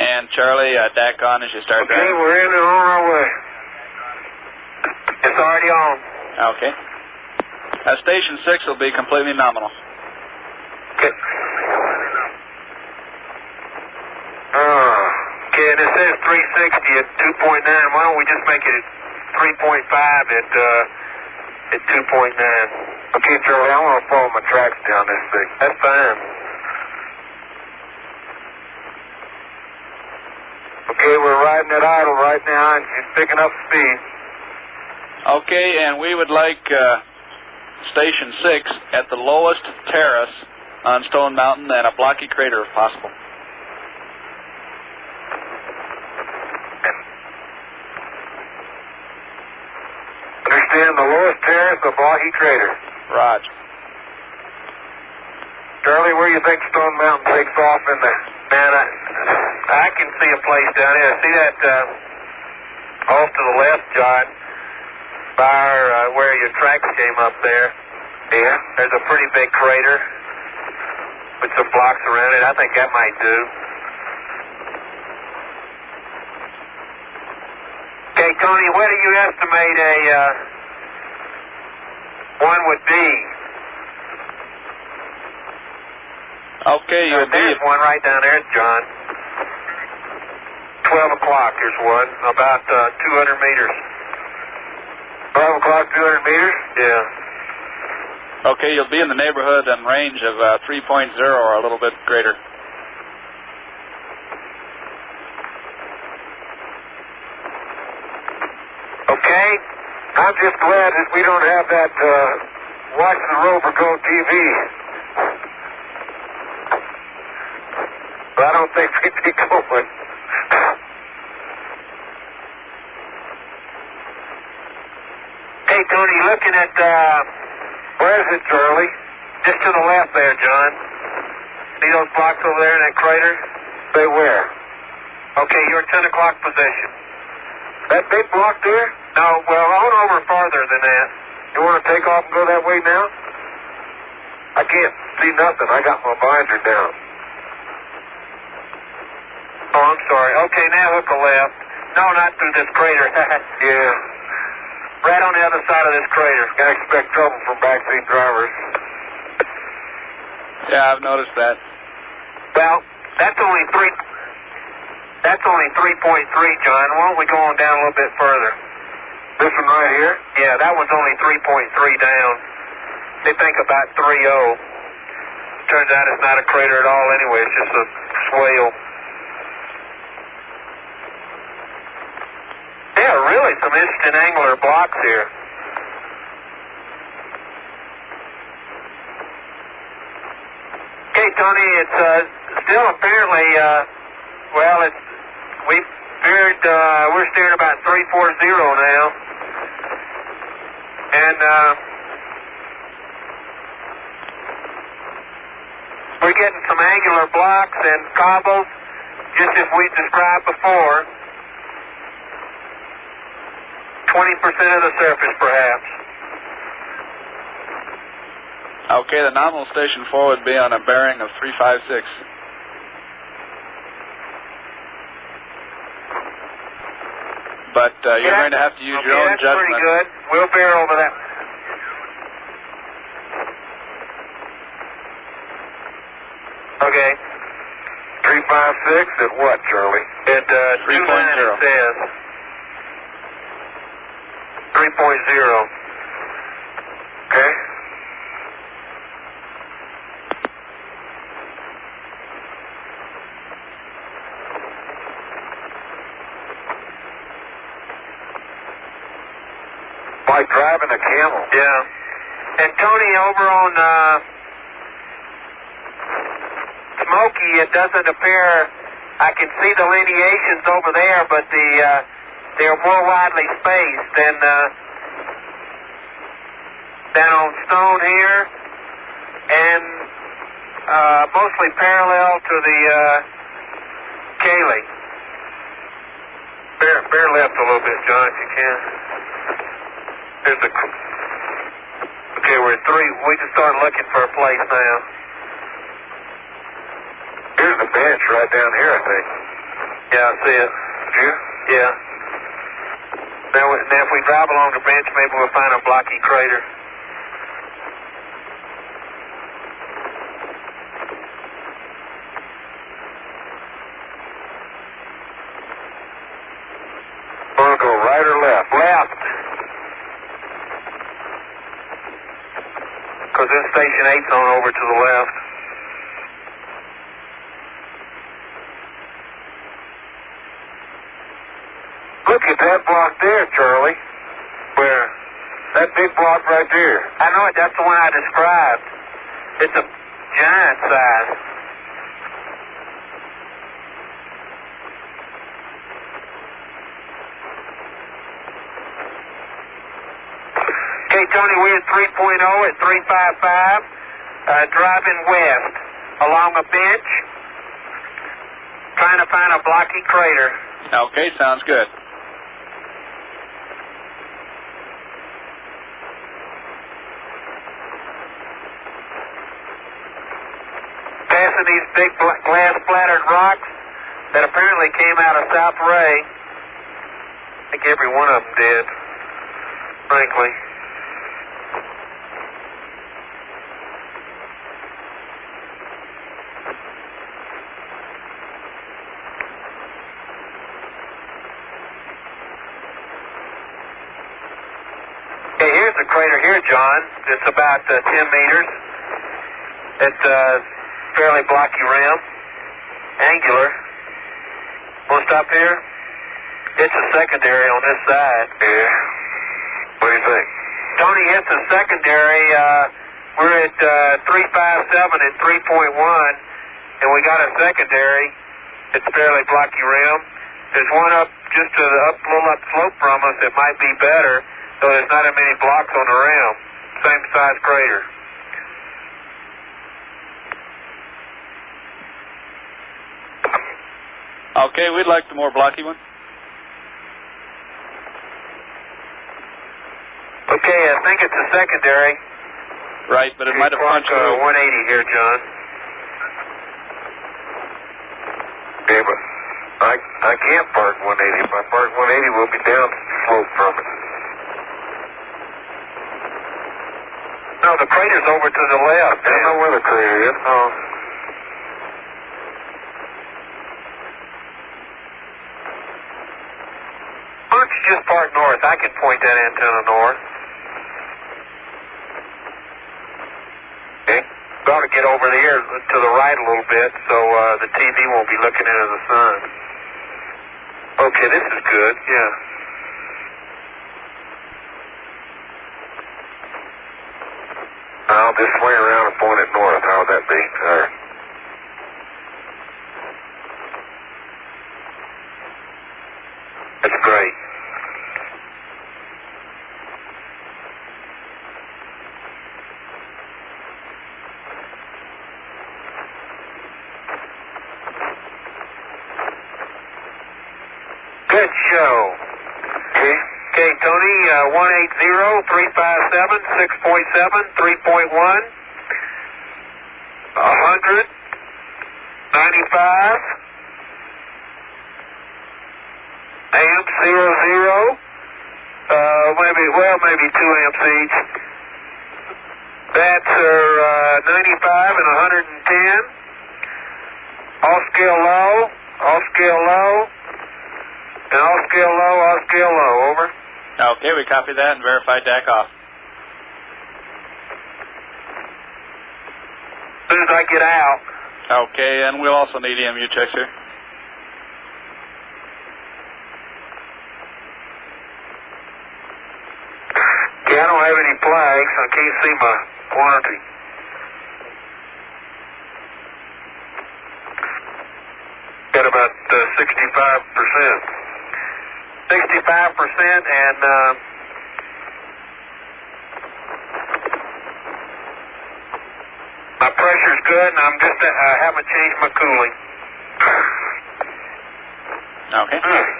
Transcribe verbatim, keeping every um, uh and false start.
And Charlie, uh, D A C on as you start okay, driving. Okay, we're in and on our way. It's already on. Okay. Uh, station six will be completely nominal. Okay. Uh, okay, and it says three sixty at two point nine. Why don't we just make it three point five at, uh, at two point nine? Okay, Charlie, I want to follow my tracks down this thing. That's fine. Okay, we're riding at idle right now, and she's picking up speed. Okay, and we would like uh, Station six at the lowest terrace on Stone Mountain and a blocky crater if possible. Understand the lowest terrace, a blocky crater. Raj. Charlie, where do you think Stone Mountain takes off in the... Man, I, I can see a place down there. See that uh, off to the left, John, by our, uh, where your tracks came up there? Yeah. There's a pretty big crater with some blocks around it. I think that might do. Okay, Tony, what do you estimate a uh, one would be? Okay, you'll uh, there's be... one right down there, John. twelve o'clock, there's one, about uh, two hundred meters. twelve o'clock, two hundred meters? Yeah. Okay, you'll be in the neighborhood and range of uh, three point oh or a little bit greater. Okay, I'm just glad that we don't have that uh, Watch the Rover Go T V. But I don't think we'd be going. Hey, Tony, looking at, uh, where is it, Charlie? Just to the left there, John. See those blocks over there in that crater? Say where? Okay, you're ten o'clock position. That big block there? No, well, on over farther than that. You want to take off and go that way now? I can't see nothing. I got my binder down. Oh, I'm sorry. Okay, now hook a left. No, not through this crater. Yeah. Right on the other side of this crater. Gotta expect trouble from backseat drivers. Yeah, I've noticed that. Well, that's only three... That's only three point three, John. Why don't we go on down a little bit further? This one right here? Yeah, that one's only three point three down. They think about three oh. Turns out it's not a crater at all anyway. It's just a swale. Yeah, really some interesting angular blocks here. Okay, Tony, it's uh, still apparently, uh, well, it's, we've veered, uh, we're steering about three forty now. And, uh, we're getting some angular blocks and cobbles, just as we described before. twenty percent of the surface, perhaps. Okay, the nominal Station four would be on a bearing of three five six. But uh, you're yeah, going to have to use okay, your own that's judgment. Pretty good. We'll bear over that. Okay. three five six at what, Charlie? At uh, three point oh. It says. three point oh. Okay. Like driving a camel. Yeah. And Tony, over on uh, Smoky, it doesn't appear, I can see the lineations over there, but the uh, they're more widely spaced than uh, than on Stone here, and uh, mostly parallel to the uh, Cayley. Bear, bear left a little bit, John, if you can. There's a... Okay, we're at three. We can start looking for a place now. Here's the bench right down here, I think. Yeah, I see it. You? Yeah. Now, now, if we drive along the bench, maybe we'll find a blocky crater. Want to go right or left? Left. Because then Station eight's on over to the left. Look at that block there, Charlie. Where? That big block right there. I know it. That's the one I described. It's a giant size. Okay, Tony, we're at three point oh at three fifty-five, uh, driving west along a bench, trying to find a blocky crater. Okay, sounds good. Passing these big glass-splattered rocks that apparently came out of South Ray. I think every one of them did, frankly. Okay, here's the crater here, John. It's about uh, ten meters. It's uh, fairly blocky rim, angular. Want to stop here? It's a secondary on this side. Yeah. What do you think? Tony, it's a secondary. Uh, we're at uh, three fifty-seven and three point one, and we got a secondary. It's fairly blocky rim. There's one up just to the up, little up slope from us that might be better, so there's not as many blocks on the rim. Same size crater. Okay, we'd like the more blocky one. Okay, I think it's a secondary. Right, but it might have punched uh, through. one eighty here, John. Yeah, but I I can't park one eighty. If I park one eighty, we'll be down slope from it. No, the crater's over to the left. I don't know where the crater is. Oh. Why don't you just park north? I can point that antenna north. Okay. We ought to get over there to the right a little bit so uh, the T V won't be looking into the sun. Okay, this is good, yeah. I'll just swing around and point it north. How would that be? There. That's great. Good show. Okay. Okay, Tony, uh, one eight zero, three five seven, six point seven, three point one, one hundred, ninety-five, amps, zero, zero, uh, maybe, well, maybe two amps each. That's uh, ninety-five and one hundred ten. Off scale low, off scale low, and off scale low, off scale low, over. Okay, we copy that and verify D A C off. As soon as I get out. Okay, and we'll also need E M U checks here. Okay, I don't have any flags. I can't see my quantity. Got about uh, sixty-five percent. sixty-five percent, and uh, my pressure's good, and I'm just, uh, I haven't changed my cooling. Okay.